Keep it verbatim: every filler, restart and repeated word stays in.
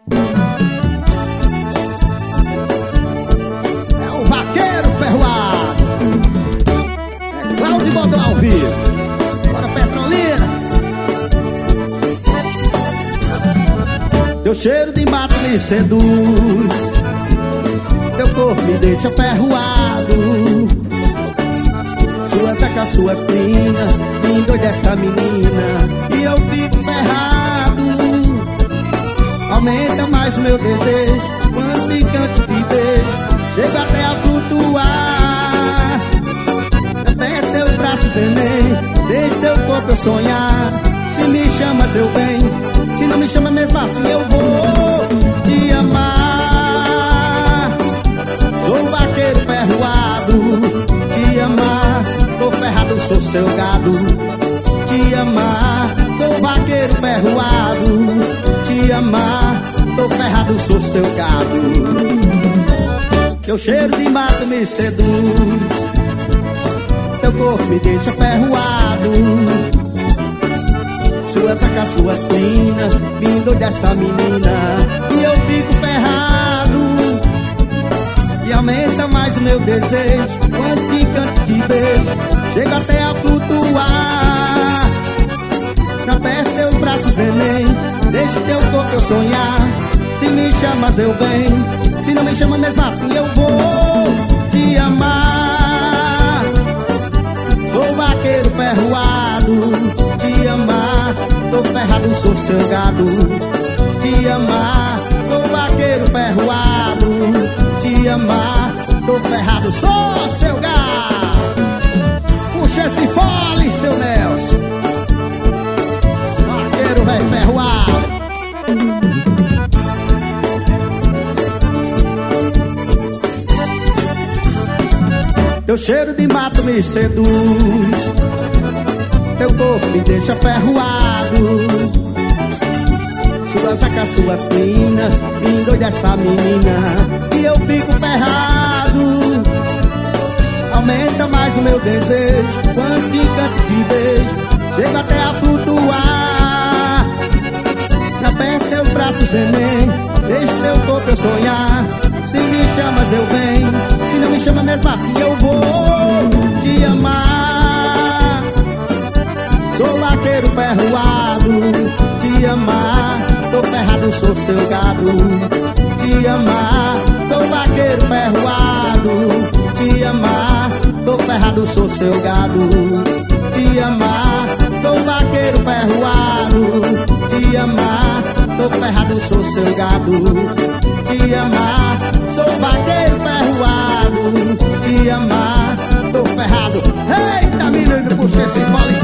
É o vaqueiro ferroado, é Cláudio Bodó ao vivo. Bora Petrolina. Teu cheiro de mato me seduz, teu corpo me deixa ferroado, suas sacas, suas crinas me endoida essa menina e eu fico ferrado. Aumenta mais o meu desejo, quando picante te beijo, chego até a flutuar. Aperta teus braços, neném, deixa teu corpo eu sonhar. Se me chamas eu venho, se não me chama mesmo assim eu vou te amar. Sou um vaqueiro ferroado, te amar. Tô ferrado, sou seu gado, te amar. Sou um vaqueiro ferroado, te amar. Tô ferrado, sou seu gado. Teu cheiro de mato me seduz, teu corpo me deixa ferroado, suas sacas, suas crinas me endoida essa menina e eu fico ferrado. E aumenta mais o meu desejo, quando te encanto te beijo, chego até a flutuar. Aperta teus braços, neném, deixa teu corpo eu sonhar. Se me chamas eu venho, se não me chama mesmo assim eu vou te amar. Sou vaqueiro ferroado, te amar. Tô ferrado, sou seu gado, te amar. Sou vaqueiro ferroado, te amar. Tô ferrado, sou seu gado. Puxa esse fole, seu Nelson, vaqueiro velho ferroado. Teu cheiro de mato me seduz, teu corpo me deixa ferroado, suas sacas, suas crinas me endoida essa menina e eu fico ferrado. Aumenta mais o meu desejo, quando te encanto te beijo, chego até a flutuar. Aperta teus braços, neném, deixa teu corpo eu sonhar. Se me chamas eu venho, se não me chama mesmo assim eu vou te amar. Sou vaqueiro ferroado, te amar. Tô ferrado, sou seu gado, te amar. Sou vaqueiro ferroado, te amar. Tô ferrado, sou seu gado, te amar. Sou vaqueiro ferroado, te amar. Tô ferrado, sou seu gado, te amar. Sou vaqueiro ferroado, te amar. Tô ferrado. Eita, menino, puxa esse fole.